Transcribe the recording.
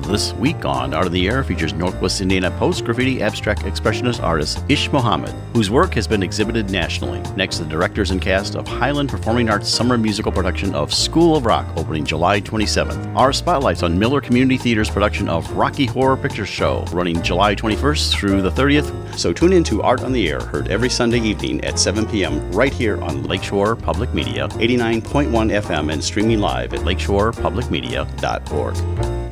This week on Art on the Air features Northwest Indiana post-graffiti abstract expressionist artist Ish Mohammed, whose work has been exhibited nationally. Next, the directors and cast of Highland Performing Arts summer musical production of School of Rock, opening July 27th. Our spotlights on Miller Community Theater's production of Rocky Horror Picture Show, running July 21st through the 30th. So tune in to Art on the Air, heard every Sunday evening at 7 p.m. right here on Lakeshore Public Media, 89.1 FM, and streaming live at lakeshorepublicmedia.org.